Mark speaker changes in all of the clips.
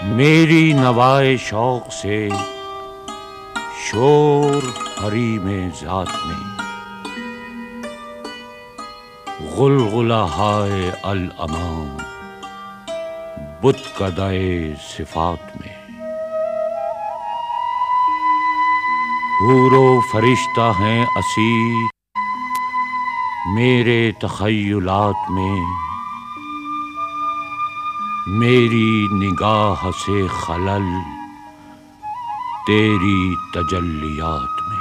Speaker 1: मेरी नवाए शौक से शोर हरी में जात में गुलगुला हाय अल अमाम बुत कदाए सिफात में हूरो फरिश्ता हैं असीर मेरे तखय्युलात में मेरी निगाह से खलल तेरी तजल्लियात में।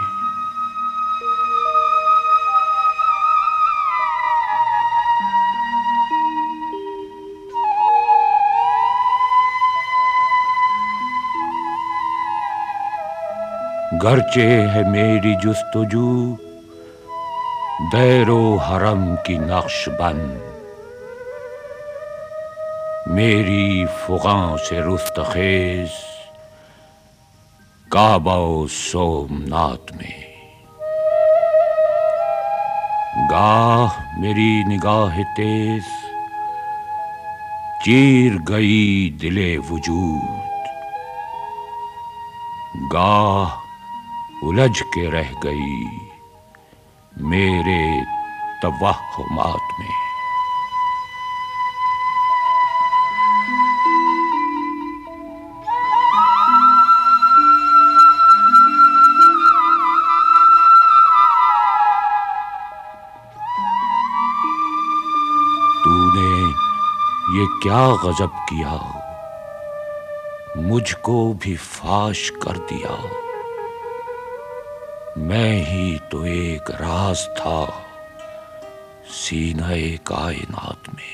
Speaker 1: गर्चे है मेरी जुस्तजू दैरो हरम की नक्शबंद मेरी फुगां से रुस्तखेज काबा सोमनाथ में। गाह मेरी निगाह तेज चीर गई दिले वजूद गाह उलझ के रह गई मेरे तवहुमात में। तूने ये क्या गजब किया मुझको भी फाश कर दिया मैं ही तो एक राज था सीने कायनात में।